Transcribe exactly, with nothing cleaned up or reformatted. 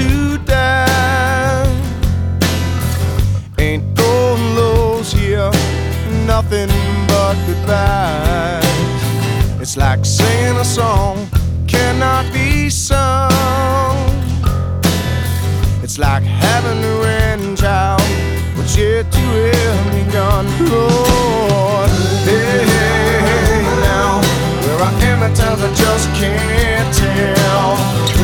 to die. Ain't no lows here, nothing but goodbyes. It's like singing a song cannot be sung. It's like having a grandchild, but yet to have begun. Lord, hey, hey, hey, now where I am at times I just can't tell.